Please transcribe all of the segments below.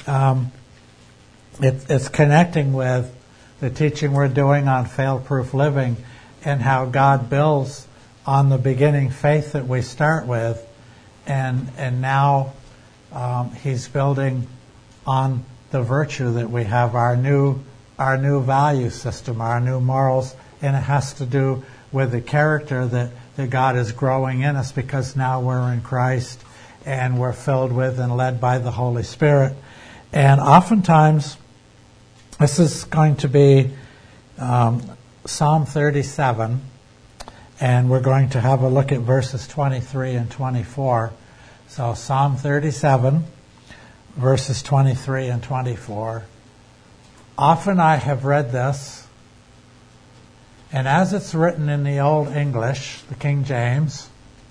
it's connecting with the teaching we're doing on fail-proof living and how God builds on the beginning faith that we start with, and now He's building on the virtue that we have, our new value system, our new morals, and it has to do with the character that God is growing in us, because now we're in Christ and we're filled with and led by the Holy Spirit. And oftentimes, this is going to be Psalm 37, and we're going to have a look at verses 23 and 24. So Psalm 37, verses 23 and 24. Often I have read this, and as it's written in the Old English, the King James,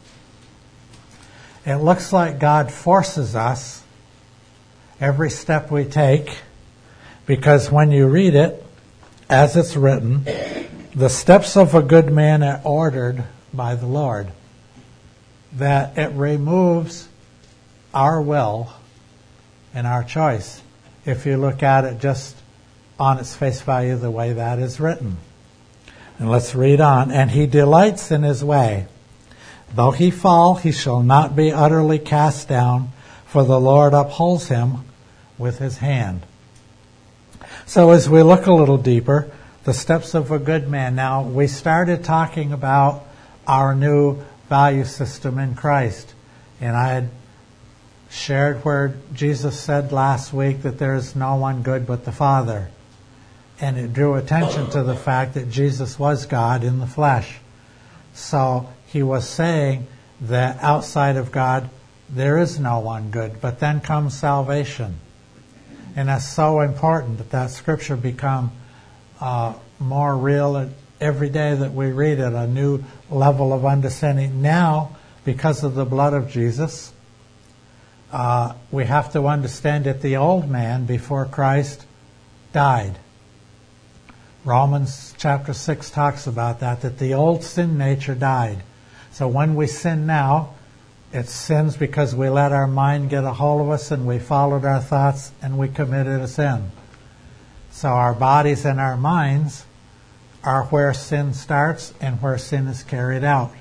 it looks like God forces us every step we take, because when you read it, as it's written, the steps of a good man are ordered by the Lord. That it removes our will and our choice if you look at it just on its face value the way that is written. And let's read on. And he delights in his way. Though he fall, he shall not be utterly cast down, for the Lord upholds him with his hand. So as we look a little deeper, the steps of a good man. Now, we started talking about our new value system in Christ. And I had shared where Jesus said last week that there is no one good but the Father. And it drew attention to the fact that Jesus was God in the flesh. So he was saying that outside of God, there is no one good. But then comes salvation. And that's so important that scripture become more real every day that we read it, a new level of understanding. Now, because of the blood of Jesus, we have to understand that the old man before Christ died. Romans chapter 6 talks about that the old sin nature died. So when we sin now, it sins because we let our mind get a hold of us and we followed our thoughts and we committed a sin. So our bodies and our minds are where sin starts and where sin is carried out.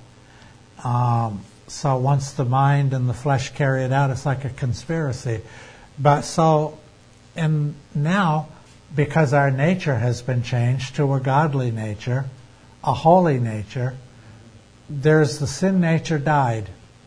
So once the mind and the flesh carry it out, it's like a conspiracy. But so, and now, because our nature has been changed to a godly nature, a holy nature, there's the sin nature died.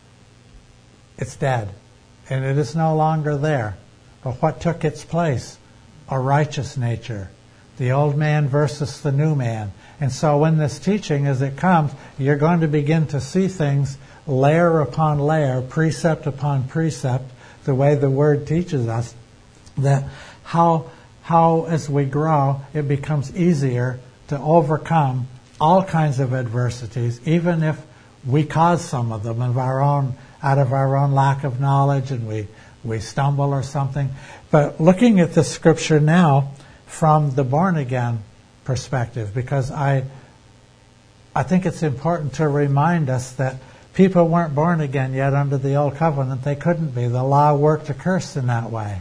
It's dead. And it is no longer there. But what took its place? A righteous nature. The old man versus the new man. And so in this teaching, as it comes, you're going to begin to see things layer upon layer, precept upon precept, the way the Word teaches us, that how as we grow, it becomes easier to overcome all kinds of adversities, even if we cause some of them out of our own lack of knowledge and we stumble or something. But looking at the scripture now from the born-again perspective, because I think it's important to remind us that people weren't born again yet under the old covenant. They couldn't be. The law worked a curse in that way.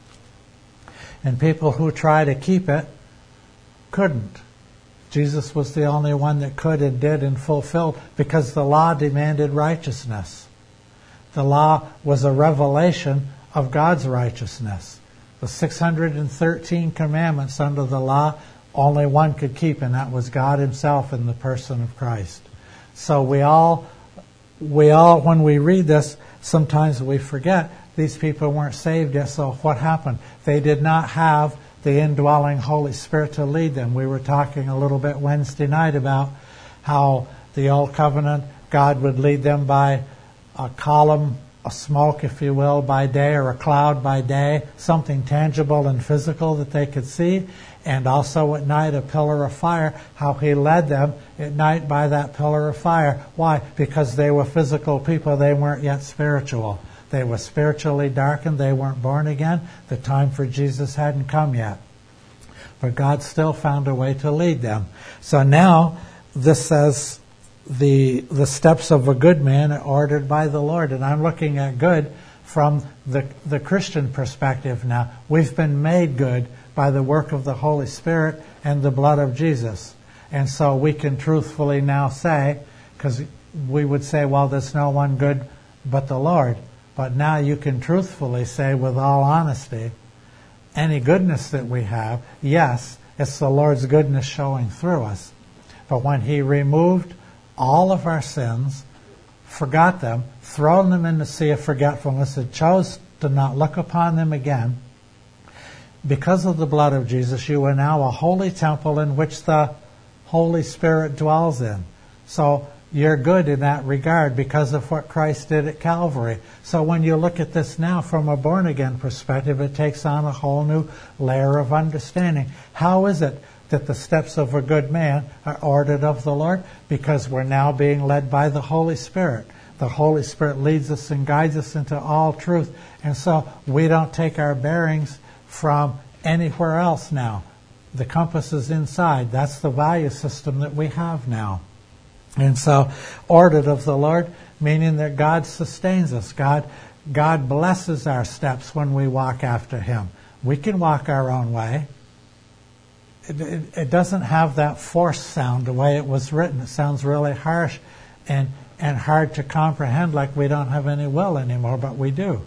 And people who try to keep it couldn't. Jesus was the only one that could and did and fulfilled, because the law demanded righteousness. The law was a revelation of God's righteousness. The 613 commandments under the law, only one could keep, and that was God himself in the person of Christ. So we all, when we read this, sometimes we forget these people weren't saved yet. So what happened? They did not have the indwelling Holy Spirit to lead them. We were talking a little bit Wednesday night about how the old covenant, God would lead them by a column, a smoke, if you will, by day, or a cloud by day, something tangible and physical that they could see, and also at night a pillar of fire, how he led them at night by that pillar of fire. Why? Because they were physical people. They weren't yet spiritual. They were spiritually darkened. They weren't born again. The time for Jesus hadn't come yet. But God still found a way to lead them. So now this says the steps of a good man are ordered by the Lord. And I'm looking at good from the Christian perspective now. We've been made good by the work of the Holy Spirit and the blood of Jesus. And so we can truthfully now say, because we would say, well, there's no one good but the Lord. But now you can truthfully say with all honesty, any goodness that we have, yes, it's the Lord's goodness showing through us. But when He removed all of our sins, forgot them, thrown them in the sea of forgetfulness, and chose to not look upon them again, because of the blood of Jesus, you are now a holy temple in which the Holy Spirit dwells in. So you're good in that regard because of what Christ did at Calvary. So when you look at this now from a born-again perspective, it takes on a whole new layer of understanding. How is it that the steps of a good man are ordered of the Lord? Because we're now being led by the Holy Spirit. The Holy Spirit leads us and guides us into all truth. And so we don't take our bearings from anywhere else now. The compass is inside. That's the value system that we have now. And so, ordered of the Lord, meaning that God sustains us. God blesses our steps when we walk after Him. We can walk our own way. It doesn't have that force sound the way it was written. It sounds really harsh and hard to comprehend, like we don't have any will anymore, but we do.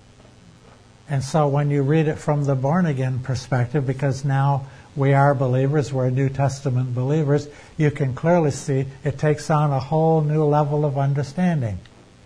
And so when you read it from the born-again perspective, because now we are believers, we're New Testament believers, you can clearly see it takes on a whole new level of understanding.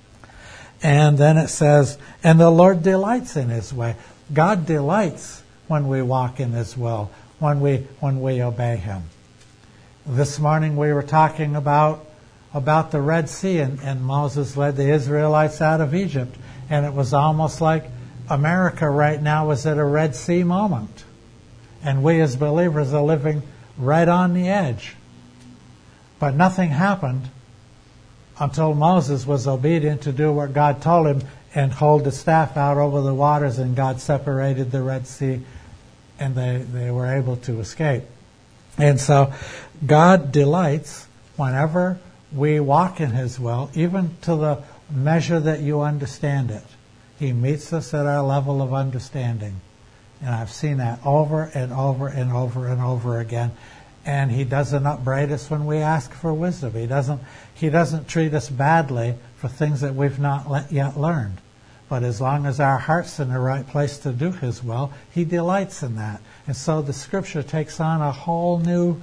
And then it says, and the Lord delights in His way. God delights when we walk in His will, when we obey Him. This morning we were talking about the Red Sea, and Moses led the Israelites out of Egypt. And it was almost like America right now is at a Red Sea moment. And we as believers are living right on the edge. But nothing happened until Moses was obedient to do what God told him and hold the staff out over the waters, and God separated the Red Sea, and they were able to escape. And so God delights whenever we walk in His will, even to the measure that you understand it. He meets us at our level of understanding. And I've seen that over and over and over and over again. And He doesn't upbraid us when we ask for wisdom. He doesn't treat us badly for things that we've not yet learned. But as long as our heart's in the right place to do His will, He delights in that. And so the Scripture takes on a whole new,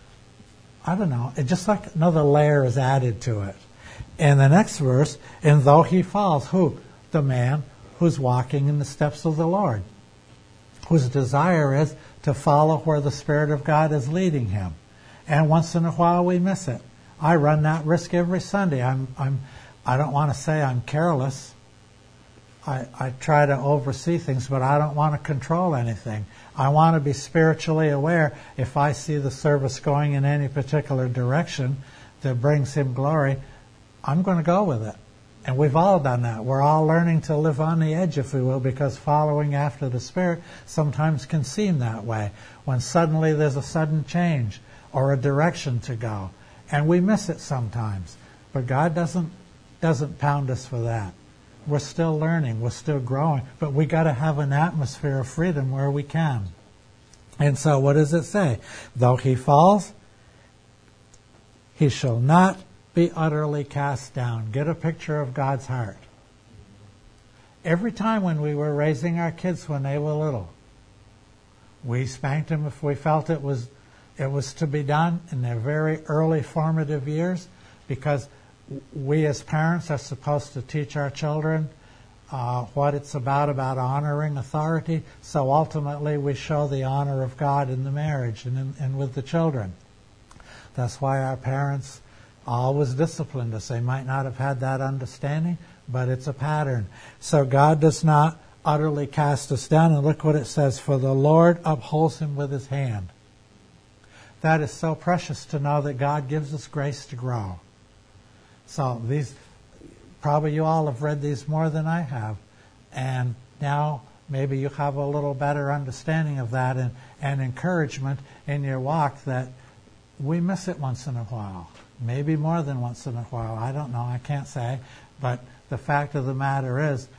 it's just like another layer is added to it. And the next verse, and though he falls, who? The man who's walking in the steps of the Lord, whose desire is to follow where the Spirit of God is leading him. And once in a while we miss it. I run that risk every Sunday. I don't want to say I'm careless. I try to oversee things, but I don't want to control anything. I want to be spiritually aware. If I see the service going in any particular direction that brings Him glory, I'm going to go with it. And we've all done that. We're all learning to live on the edge, if we will, because following after the Spirit sometimes can seem that way, when suddenly there's a sudden change or a direction to go. And we miss it sometimes. But God doesn't pound us for that. We're still learning. We're still growing. But we got to have an atmosphere of freedom where we can. And so what does it say? Though he falls, he shall not be utterly cast down. Get a picture of God's heart. Every time when we were raising our kids when they were little, we spanked them if we felt it was to be done in their very early formative years, because we as parents are supposed to teach our children what it's about honoring authority. So ultimately we show the honor of God in the marriage and with the children. That's why our parents always disciplined us. They might not have had that understanding, but it's a pattern. So God does not utterly cast us down. And look what it says, for the Lord upholds him with His hand. That is so precious to know that God gives us grace to grow. So these, probably you all have read these more than I have. And now maybe you have a little better understanding of that and encouragement in your walk, that we miss it once in a while. Maybe more than once in a while. I don't know. I can't say. But the fact of the matter is,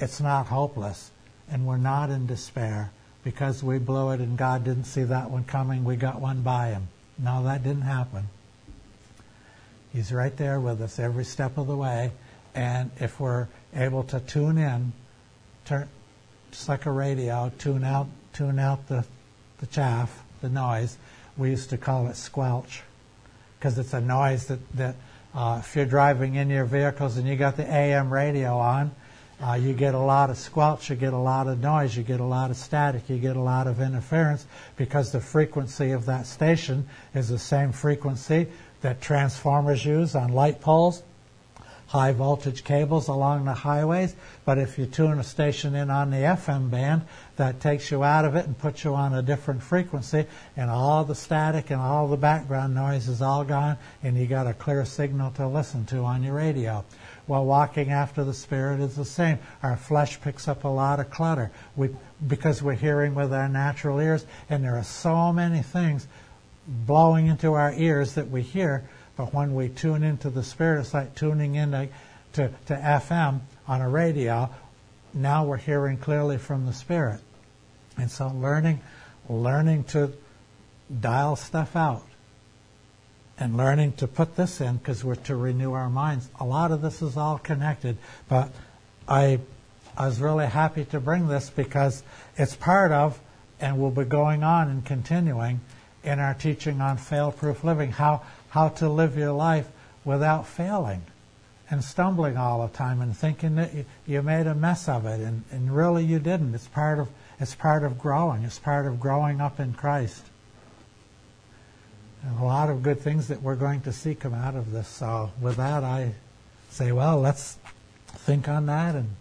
it's not hopeless, and we're not in despair because we blew it and God didn't see that one coming, we got one by him. No, that didn't happen. He's right there with us every step of the way, and if we're able to tune in, just like a radio, tune out the chaff, the noise. We used to call it squelch, because it's a noise that if you're driving in your vehicles and you got the AM radio on, you get a lot of squelch, you get a lot of noise, you get a lot of static, you get a lot of interference, because the frequency of that station is the same frequency that transformers use on light poles, high voltage cables along the highways. But if you tune a station in on the FM band, that takes you out of it and puts you on a different frequency, and all the static and all the background noise is all gone, and you got a clear signal to listen to on your radio. Well, walking after the Spirit is the same. Our flesh picks up a lot of clutter because we're hearing with our natural ears, and there are so many things blowing into our ears that we hear. But when we tune into the Spirit, it's like tuning in to FM on a radio. Now we're hearing clearly from the Spirit. And so learning to dial stuff out and learning to put this in, because we're to renew our minds. A lot of this is all connected, but I was really happy to bring this because it's part of, and will be going on and continuing in our teaching on fail-proof living, how to live your life without failing and stumbling all the time and thinking that you made a mess of it, and really you didn't. It's part of growing. It's part of growing up in Christ. And a lot of good things that we're going to see come out of this. So with that, I say, well, let's think on that. And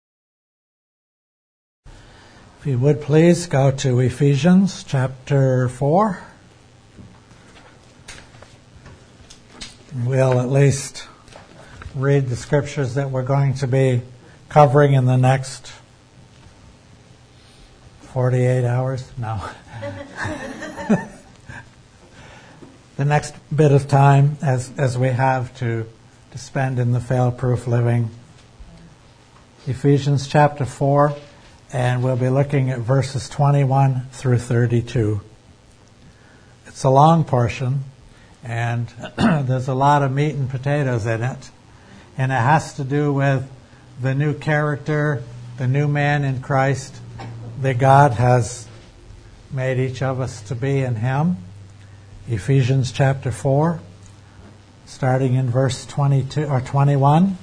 if you would please go to Ephesians chapter 4. We'll at least read the scriptures that we're going to be covering in the next 48 hours. No. The next bit of time as we have to spend in the fail-proof living. Ephesians chapter 4, and we'll be looking at verses 21 through 32. It's a long portion, and there's a lot of meat and potatoes in it. And it has to do with the new character, the new man in Christ that God has made each of us to be in Him. Ephesians chapter 4, starting in verse 22 or 21.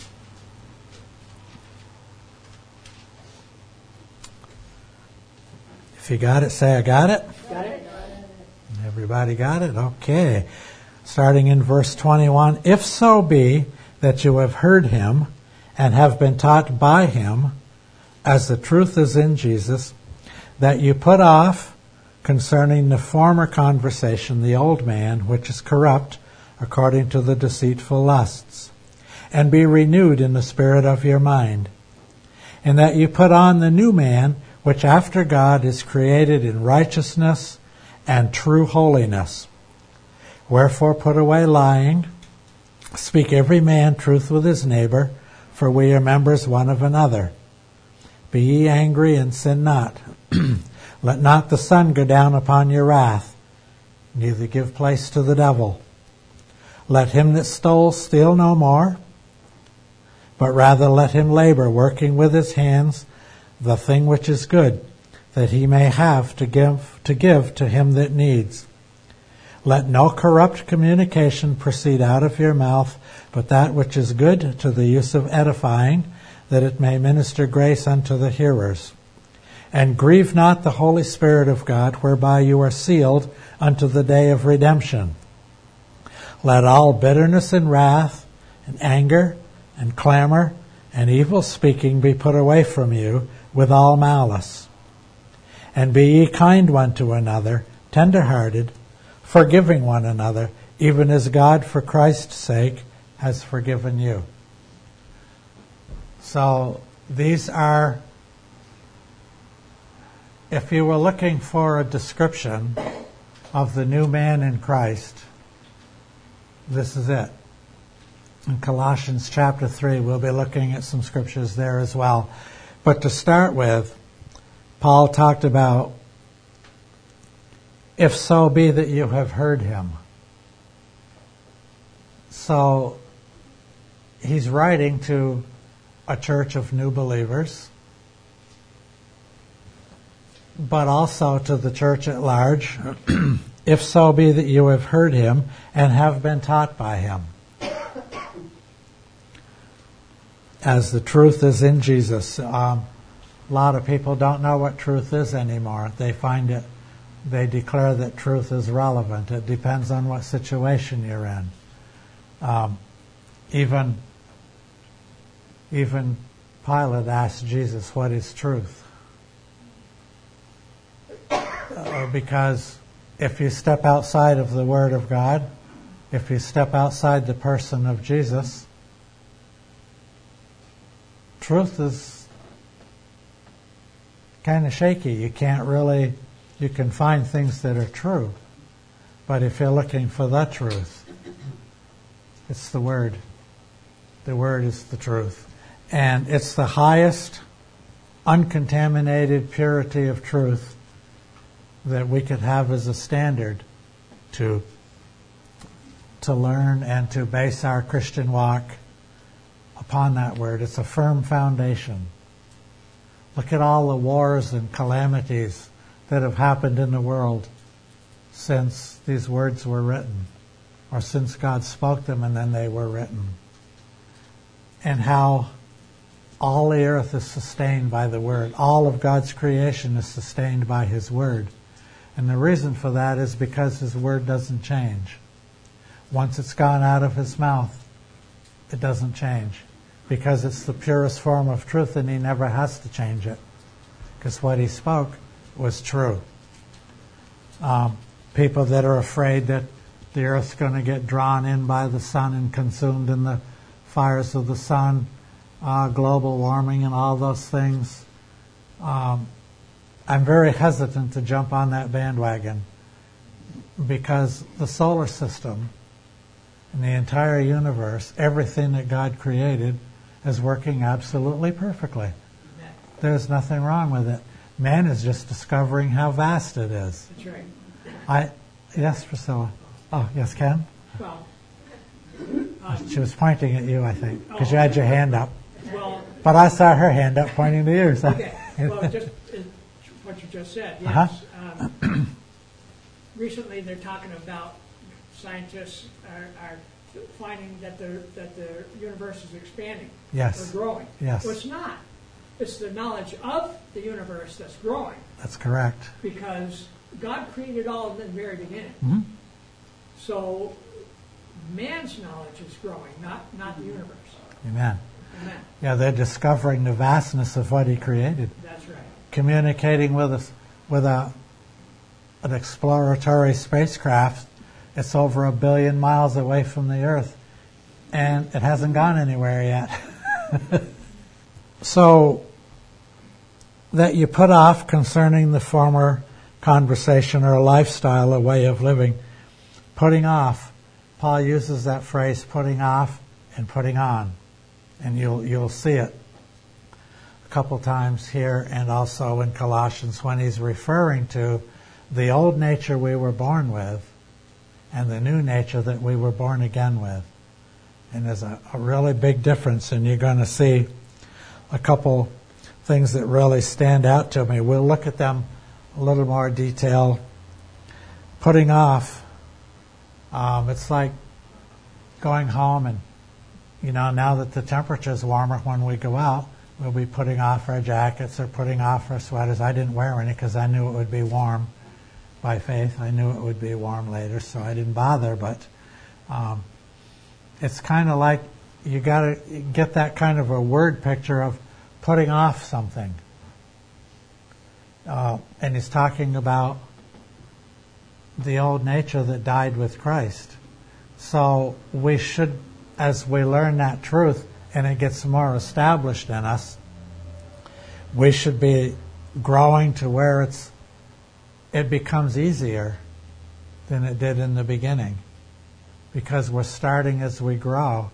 If you got it, say I got it. Got it. Everybody got it? Okay. Starting in verse 21. If so be that you have heard Him and have been taught by Him, as the truth is in Jesus, that you put off concerning the former conversation the old man, which is corrupt according to the deceitful lusts, and be renewed in the spirit of your mind, and that you put on the new man, which after God is created in righteousness and true holiness. Wherefore put away lying, speak every man truth with his neighbor, for we are members one of another. Be ye angry and sin not. Let not the sun go down upon your wrath, neither give place to the devil. Let him that stole steal no more, but rather let him labor, working with his hands the thing which is good, that he may have to give to him that needs. Let no corrupt communication proceed out of your mouth, but that which is good to the use of edifying, that it may minister grace unto the hearers. And grieve not the Holy Spirit of God, whereby you are sealed unto the day of redemption. Let all bitterness and wrath and anger and clamor and evil speaking be put away from you with all malice. And be ye kind one to another, tender-hearted, forgiving one another, even as God for Christ's sake has forgiven you. So these are, if you were looking for a description of the new man in Christ, this is it. in Colossians chapter 3. We'll be looking at some scriptures there as well. But to start with, Paul talked about, if so be that you have heard him. So he's writing to a church of new believers, but also to the church at large, if so be that you have heard him and have been taught by him, as the truth is in Jesus. A lot of people don't know what truth is anymore. They declare that truth is relevant. It depends on what situation you're in. Even Pilate asked Jesus, what is truth? Because if you step outside of the Word of God, if you step outside the person of Jesus, truth is kind of shaky. You can find things that are true, but if you're looking for the truth, it's the Word. The Word is the truth. And it's the highest uncontaminated purity of truth that we could have as a standard to learn and to base our Christian walk upon that Word. It's a firm foundation. Look at all the wars and calamities that have happened in the world since these words were written, or since God spoke them and then they were written. And how all the earth is sustained by the Word. All of God's creation is sustained by His Word. And the reason for that is because His Word doesn't change. Once it's gone out of His mouth, it doesn't change. Because it's the purest form of truth and He never has to change it. Because what He spoke was true. People that are afraid that the earth's going to get drawn in by the sun and consumed in the fires of the sun, global warming and all those things. I'm very hesitant to jump on that bandwagon because the solar system and the entire universe, everything that God created, is working absolutely perfectly. There's nothing wrong with it. Man is just discovering how vast it is. That's right. Yes, Priscilla. Oh, yes, Ken? Well, she was pointing at you, I think, because you had your hand up. Well, but I saw her hand up pointing to you. So. Okay. Well, just what you just said, yes. Recently, they're talking about scientists are finding that the universe is expanding. Yes. Or growing. Yes. Well, it's not. It's the knowledge of the universe that's growing. That's correct. Because God created all in the very beginning. Mm-hmm. So man's knowledge is growing, not the universe. Amen. Amen. Yeah, they're discovering the vastness of what He created. That's right. Communicating with an exploratory spacecraft. It's over 1 billion miles away from the Earth, and it hasn't gone anywhere yet. So, that you put off concerning the former conversation or lifestyle, a way of living. Putting off. Paul uses that phrase, putting off and putting on. And you'll see it a couple times here and also in Colossians when he's referring to the old nature we were born with and the new nature that we were born again with. And there's a really big difference, and you're going to see a couple things that really stand out to me. We'll look at them a little more detail. Putting off, it's like going home and, now that the temperature's warmer when we go out, we'll be putting off our jackets or putting off our sweaters. I didn't wear any because I knew it would be warm by faith. I knew it would be warm later, so I didn't bother. But it's kind of like you got to get that kind of a word picture of putting off something. And he's talking about the old nature that died with Christ. So we should, as we learn that truth and it gets more established in us, we should be growing to where it becomes easier than it did in the beginning. Because we're starting as we grow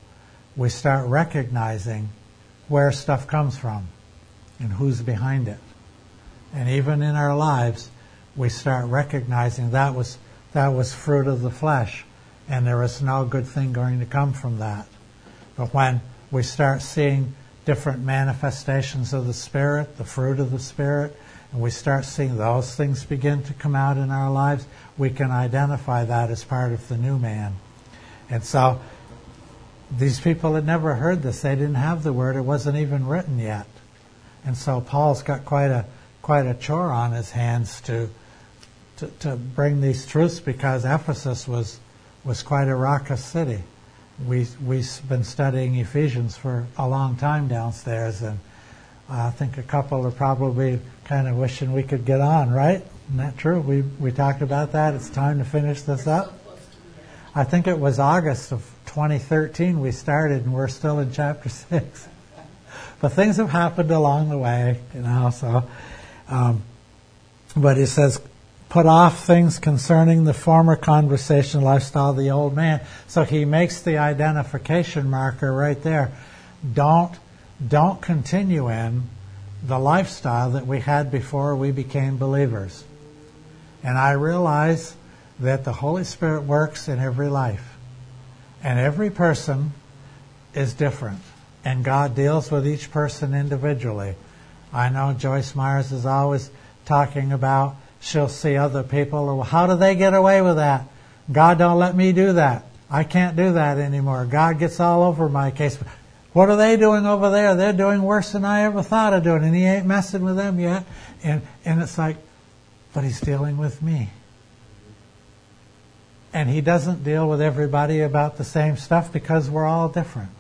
we start recognizing where stuff comes from and who's behind it. And even in our lives, we start recognizing that was fruit of the flesh, and there is no good thing going to come from that. But when we start seeing different manifestations of the Spirit, the fruit of the Spirit, and we start seeing those things begin to come out in our lives, we can identify that as part of the new man. And so these people had never heard this. They didn't have the Word. It wasn't even written yet. And so Paul's got quite a chore on his hands to bring these truths, because Ephesus was quite a raucous city. We've been studying Ephesians for a long time downstairs, and I think a couple are probably kind of wishing we could get on, right? Isn't that true? We talked about that. It's time to finish this up. I think it was August of 2013 we started, and we're still in chapter 6. But things have happened along the way, so. But he says, put off things concerning the former conversation lifestyle of the old man. So he makes the identification marker right there. Don't continue in the lifestyle that we had before we became believers. And I realize that the Holy Spirit works in every life. And every person is different. And God deals with each person individually. I know Joyce Myers is always talking about she'll see other people. How do they get away with that? God don't let me do that. I can't do that anymore. God gets all over my case. What are they doing over there? They're doing worse than I ever thought of doing, and he ain't messing with them yet. And it's like, but he's dealing with me. And he doesn't deal with everybody about the same stuff because we're all different.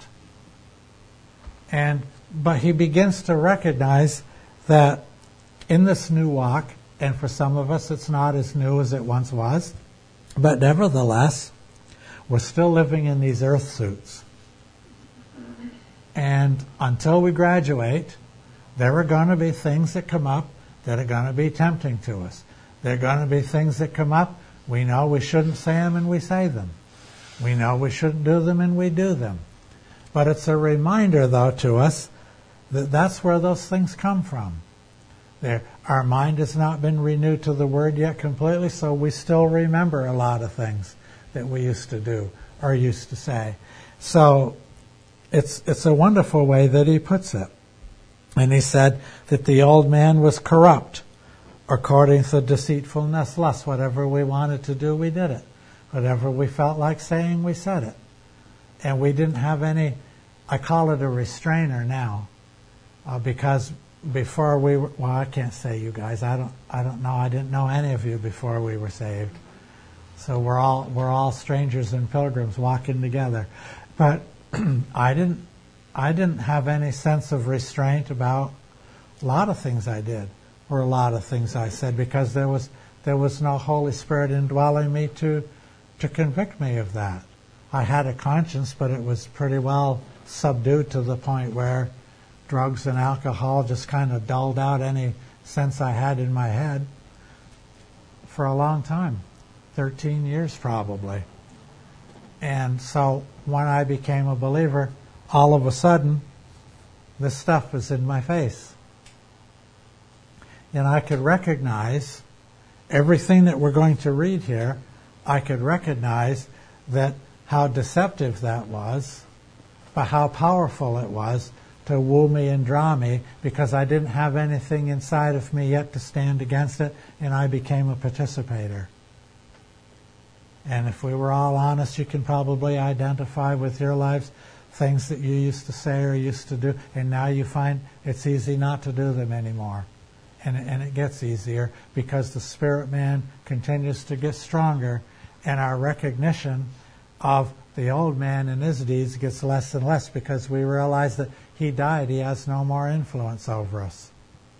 But he begins to recognize that in this new walk, and for some of us it's not as new as it once was, but nevertheless, we're still living in these earth suits. And until we graduate, there are going to be things that come up that are going to be tempting to us. There are going to be things that come up. We know we shouldn't say them, and we say them. We know we shouldn't do them, and we do them. But it's a reminder, though, to us that that's where those things come from. Our mind has not been renewed to the Word yet completely, so we still remember a lot of things that we used to do or used to say. So it's a wonderful way that he puts it. And he said that the old man was corrupt according to deceitfulness, lust. Whatever we wanted to do, we did it. Whatever we felt like saying, we said it. And we didn't have any, I call it a restrainer now, because before we were, well, I can't say you guys. I don't know. I didn't know any of you before we were saved. So we're all strangers and pilgrims walking together. But I didn't have any sense of restraint about a lot of things I did, or a lot of things I said, because there was no Holy Spirit indwelling me to convict me of that. I had a conscience, but it was pretty well subdued to the point where drugs and alcohol just kind of dulled out any sense I had in my head for a long time, 13 years probably. And so when I became a believer, all of a sudden, this stuff was in my face. And I could recognize everything that we're going to read here. I could recognize that how deceptive that was, but how powerful it was to woo me and draw me, because I didn't have anything inside of me yet to stand against it, and I became a participator. And if we were all honest, you can probably identify with your lives things that you used to say or used to do, and now you find it's easy not to do them anymore. And it gets easier because the spirit man continues to get stronger, and our recognition of the old man and his deeds gets less and less, because we realize that he died. He has no more influence over us.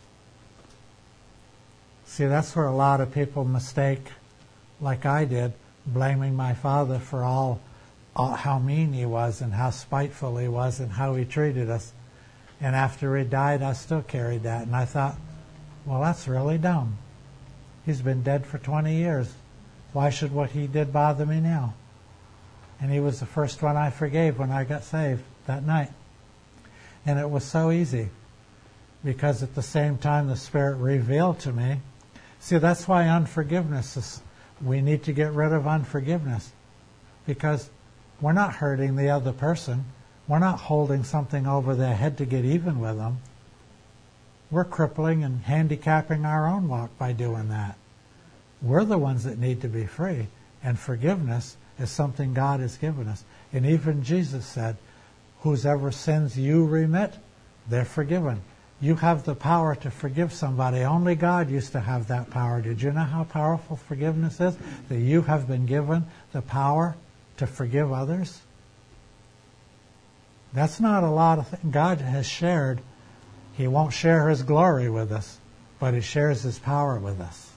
See, that's where a lot of people mistake, like I did, blaming my father for all how mean he was and how spiteful he was and how he treated us. And after he died, I still carried that. And I thought, well, that's really dumb. He's been dead for 20 years. Why should what he did bother me now? And he was the first one I forgave when I got saved. that night. And it was so easy, because at the same time the Spirit revealed to me. See, that's why unforgiveness is, we need to get rid of unforgiveness, because we're not hurting the other person. We're not holding something over their head to get even with them. We're crippling and handicapping our own walk by doing that. We're the ones that need to be free, and forgiveness is something God has given us. And even Jesus said, whosever sins you remit, they're forgiven. You have the power to forgive somebody. Only God used to have that power. Did you know how powerful forgiveness is? That you have been given the power to forgive others? That's not a lot of things. God has shared. He won't share His glory with us, but He shares His power with us.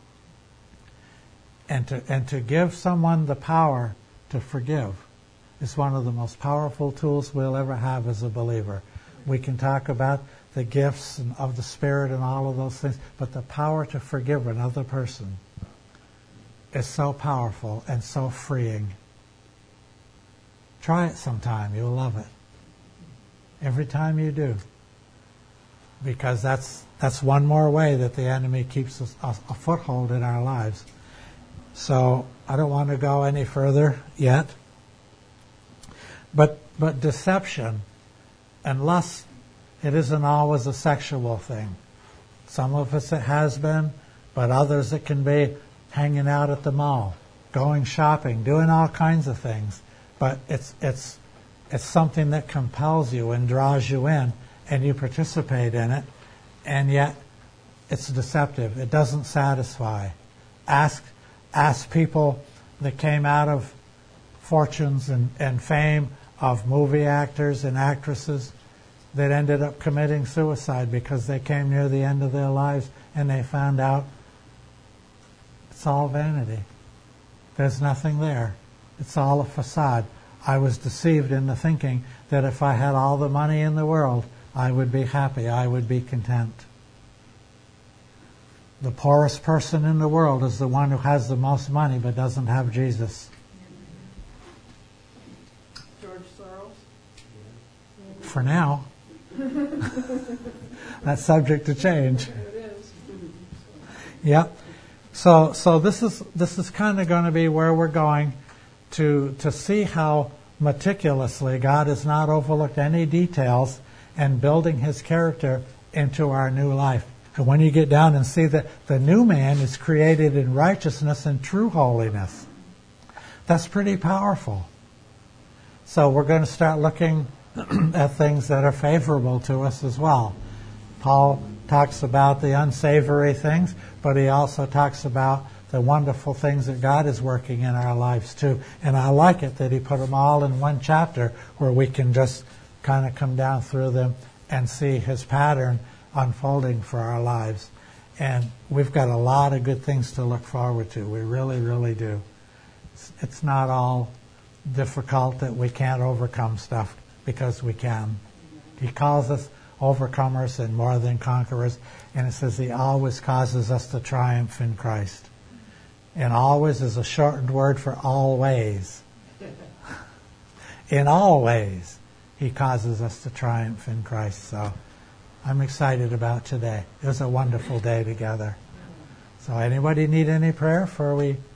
And to give someone the power to forgive is one of the most powerful tools we'll ever have as a believer. We can talk about the gifts of the Spirit and all of those things, but the power to forgive another person is so powerful and so freeing. Try it sometime. You'll love it. Every time you do. Because that's one more way that the enemy keeps a foothold in our lives. So I don't want to go any further yet. But deception and lust, it isn't always a sexual thing. Some of us it has been, but others it can be hanging out at the mall, going shopping, doing all kinds of things. But it's something that compels you and draws you in, and you participate in it, and yet it's deceptive. It doesn't satisfy. Ask people that came out of fortunes and fame of movie actors and actresses that ended up committing suicide because they came near the end of their lives and they found out it's all vanity. There's nothing there. It's all a facade. I was deceived into thinking that if I had all the money in the world, I would be happy, I would be content. The poorest person in the world is the one who has the most money but doesn't have Jesus. George Soros? For now. That's subject to change. It is. Yep. So this is kind of going to be where we're going to see how meticulously God has not overlooked any details and building His character into our new life. And when you get down and see that the new man is created in righteousness and true holiness, that's pretty powerful. So we're going to start looking at things that are favorable to us as well. Paul talks about the unsavory things, but he also talks about the wonderful things that God is working in our lives too. And I like it that he put them all in one chapter where we can just kind of come down through them and see His pattern unfolding for our lives. And we've got a lot of good things to look forward to. We really, really do. It's not all difficult that we can't overcome stuff, because we can. He calls us overcomers and more than conquerors. And it says He always causes us to triumph in Christ. And always is a shortened word for always. In all ways, He causes us to triumph in Christ. So I'm excited about today. It was a wonderful day together. So anybody need any prayer before we